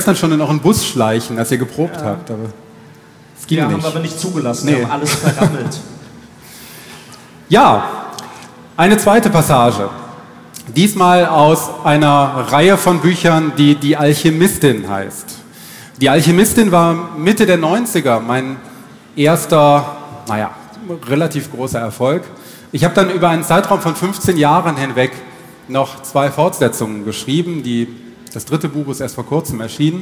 dann schon in euren Bus schleichen, als ihr geprobt habt, aber es ging nicht. Haben wir aber nicht zugelassen, Nee. wir haben alles verrammelt. Ja, eine zweite Passage. Diesmal aus einer Reihe von Büchern, die Die Alchemistin heißt. Die Alchemistin war Mitte der 90er mein erster, relativ großer Erfolg. Ich habe dann über einen Zeitraum von 15 Jahren hinweg noch 2 Fortsetzungen geschrieben. Das 3. Buch ist erst vor kurzem erschienen.